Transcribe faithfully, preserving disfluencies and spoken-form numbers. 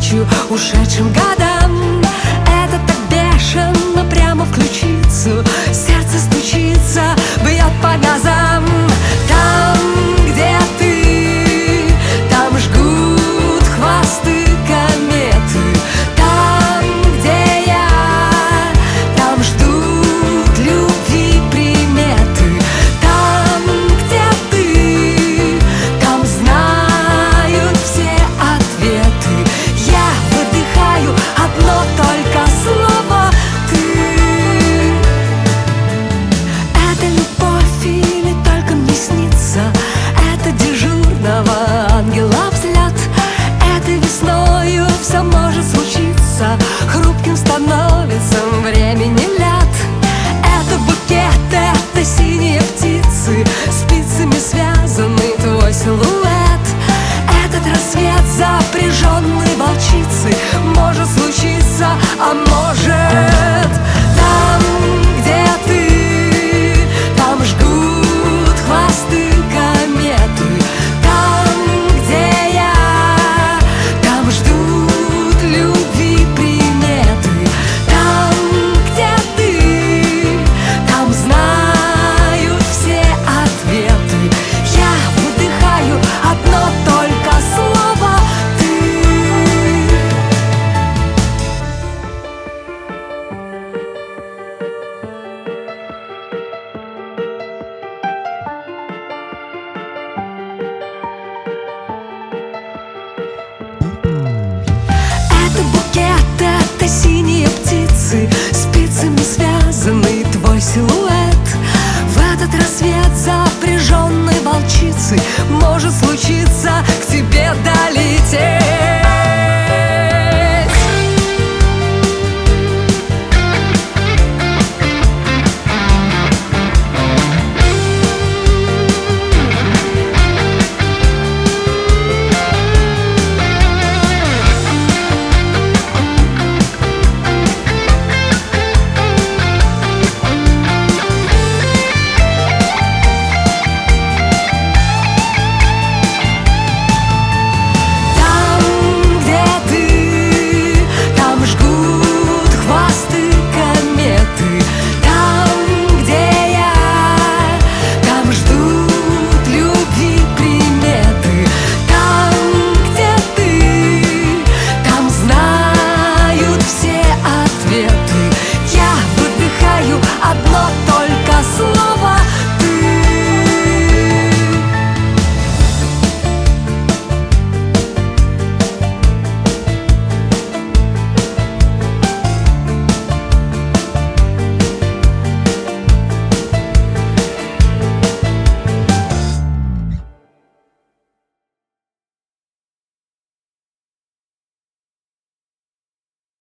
навстречу ушедшим годам. Это так бешено, прямо в ключицу, сердце стучится, бьет по газам. Там, где ты, там жгут хвосты кометы. Там, где я, там ждут любви приметы. Там, где ты, там знают все ответы. Я выдыхаю одно только слово «ты». Это любовь или только мне снится? Это дежурного ангела взгляд. Это весною все может случиться, хрупким становится времени ляд. Это букет, это синие птицы, спицами связанный твой силуэт. Этот рассвет запряженный волчицы, может случиться, а может. Там, где ты, там жгут хвосты кометы. Там, где я, там ждут любви приметы. Там, где ты, там знают все ответы. Я выдыхаю одно только слово «ты». Это букет, это синие птицы, спицами связанный твой силуэт. В этот рассвет запряженной волчицы может случиться к тебе долететь.